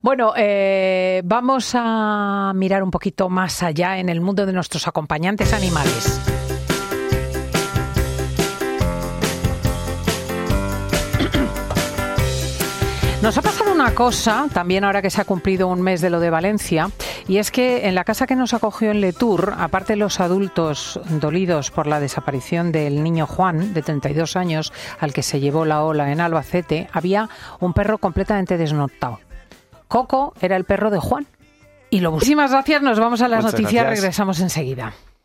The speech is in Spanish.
Bueno, vamos a mirar un poquito más allá en el mundo de nuestros acompañantes animales. Nos ha pasado una cosa, también ahora que se ha cumplido un mes de lo de Valencia, y es que en la casa que nos acogió en Letur, aparte de los adultos dolidos por la desaparición del niño Juan, de 32 años, al que se llevó la ola en Albacete, había un perro completamente desnortado. Coco era el perro de Juan. Y muchísimas gracias, nos vamos a las noticias, regresamos enseguida.